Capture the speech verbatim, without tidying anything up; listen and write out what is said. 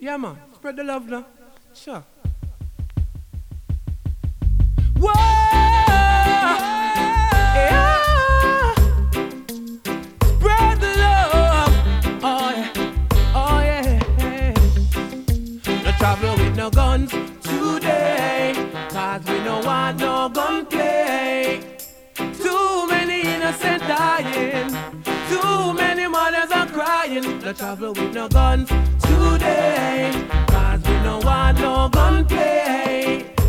Yeah, man. Spread the love now. Sure. Whoa! Yeah. Spread the love. Oh, yeah. Oh, yeah. No travel with no guns today, cause we don't want no gunplay. Too many innocent dying, too many mothers are crying. No travel with no guns today, cause we don't want no gunplay.